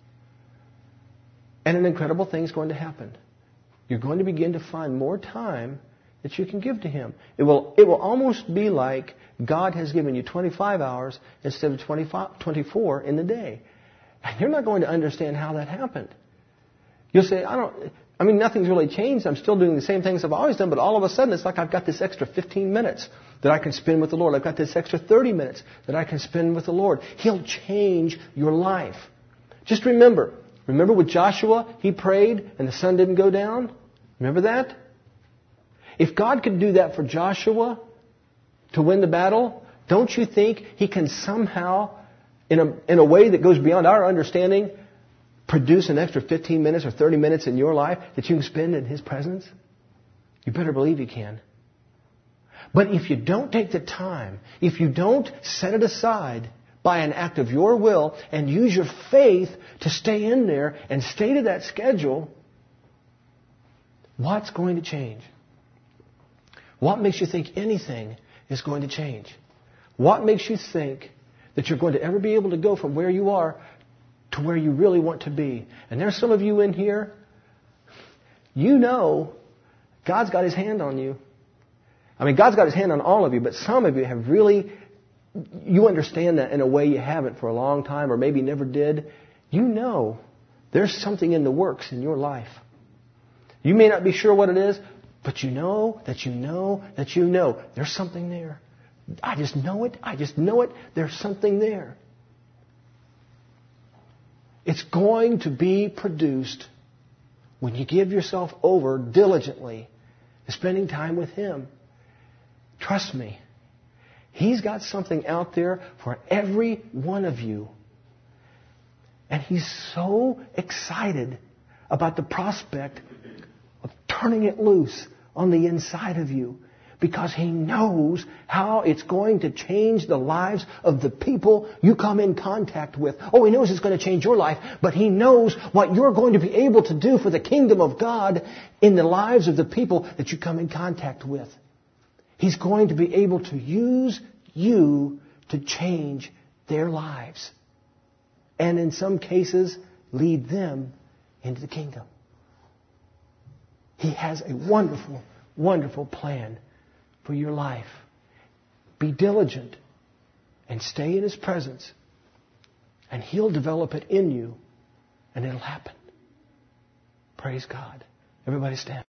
and an incredible thing is going to happen. You're going to begin to find more time that you can give to him. It will, it will almost be like God has given you twenty-five hours instead of twenty-five, twenty-four in the day. And you're not going to understand how that happened. You'll say, I don't, I mean, nothing's really changed. I'm still doing the same things I've always done, but all of a sudden it's like I've got this extra fifteen minutes that I can spend with the Lord. I've got this extra thirty minutes that I can spend with the Lord. He'll change your life. Just remember, remember with Joshua, he prayed and the sun didn't go down? Remember that? If God could do that for Joshua to win the battle, don't you think he can somehow, in a, in a way that goes beyond our understanding, produce an extra fifteen minutes or thirty minutes in your life that you can spend in his presence? You better believe he can. But if you don't take the time, if you don't set it aside by an act of your will and use your faith to stay in there and stay to that schedule, what's going to change? What makes you think anything is going to change? What makes you think that you're going to ever be able to go from where you are to where you really want to be? And there's some of you in here, you know God's got his hand on you. I mean, God's got his hand on all of you, but some of you have really, you understand that in a way you haven't for a long time or maybe never did. You know there's something in the works in your life. You may not be sure what it is, but you know that you know that you know there's something there. I just know it. I just know it. There's something there. It's going to be produced when you give yourself over diligently to spending time with him. Trust me. He's got something out there for every one of you. And he's so excited about the prospect of turning it loose on the inside of you, because he knows how it's going to change the lives of the people you come in contact with. Oh, he knows it's going to change your life, but he knows what you're going to be able to do for the kingdom of God in the lives of the people that you come in contact with. He's going to be able to use you to change their lives. And in some cases, lead them into the kingdom. He has a wonderful, wonderful plan for your life. Be diligent and stay in his presence, and he'll develop it in you, and it'll happen. Praise God. Everybody stand.